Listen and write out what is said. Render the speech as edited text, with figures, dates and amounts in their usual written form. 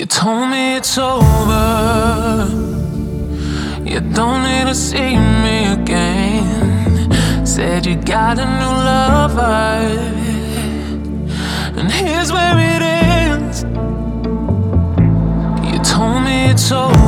You told me it's over. You don't need to see me again. Said you got a new lover, and here's where it ends. You told me it's over.